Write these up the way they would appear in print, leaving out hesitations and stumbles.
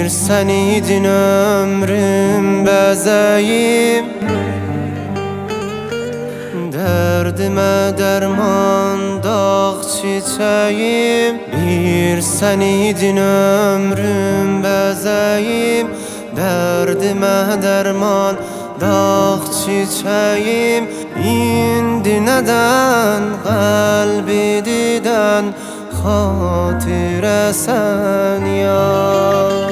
sen idin ömrüm bezeyim, derdime derman dağ çiçeğim. Bir sen idin ömrüm bezeyim, derdime derman dağ çiçeğim. İndi neden kalbi diden hatire sen yar.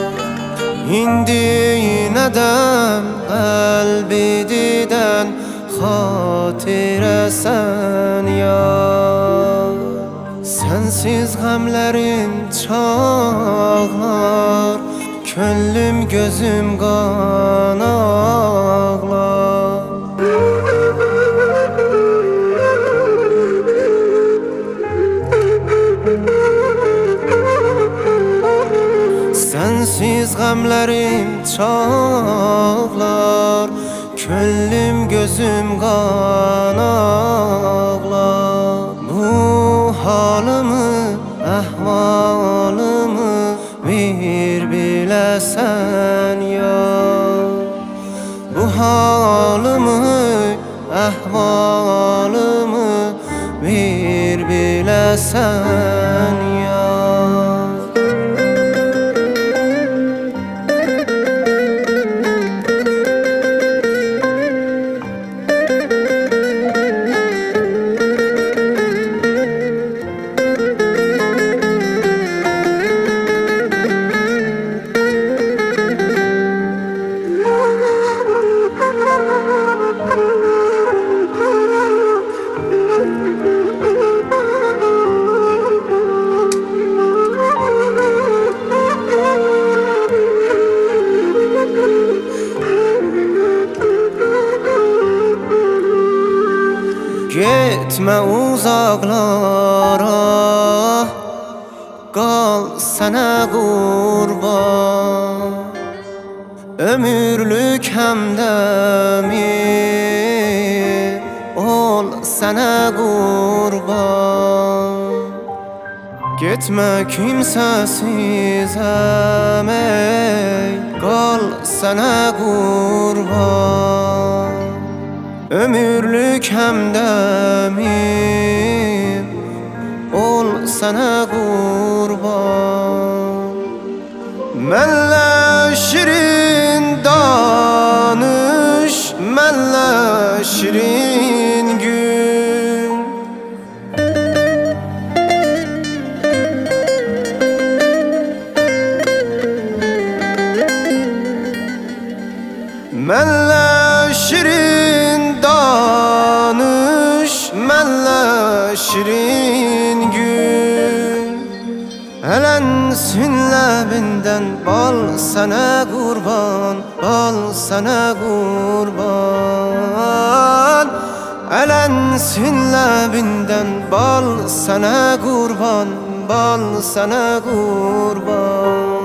İndi neden kalbi diden hatire sen yar. Sensiz gamlerim çağlar, könlüm gözüm kan ağlar. Sensiz gamlerim çağlar, könlüm gözüm kan ağlar. Bu halımı, ahvalımı bir bilesen ya. Bu halımı, ahvalımı bir bilesen ya. Gitme uzaklara, kal sana kurban. Ömürlük hemdemim ol sana kurban. Gitme kimsesiz ey, kal sana kurban. Ömürlük hemdemim ol sana kurban. Mənlə şirin danış, mənlə şirin gül. Mənlə şirin danış, mənlə şirin gül. Elensin lebinden bal sana kurban, bal sana kurban. Elensin lebinden bal sana kurban, bal sana kurban.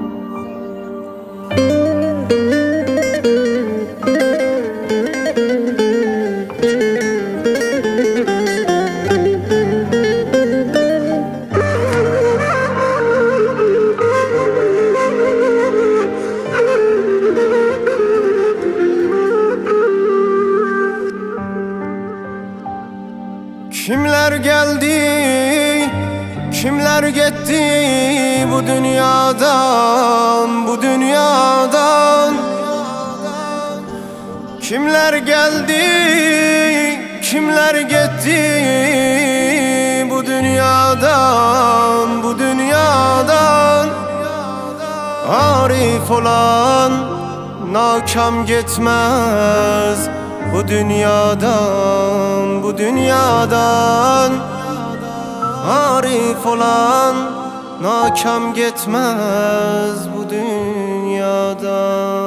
Kimler geldi, kimler gitti bu dünyadan, bu dünyadan. Kimler geldi, kimler gitti bu dünyadan, bu dünyadan. Arif olan nakam gitmez bu dünyadan, bu dünyadan. Arif olan nakam gitmez bu dünyadan.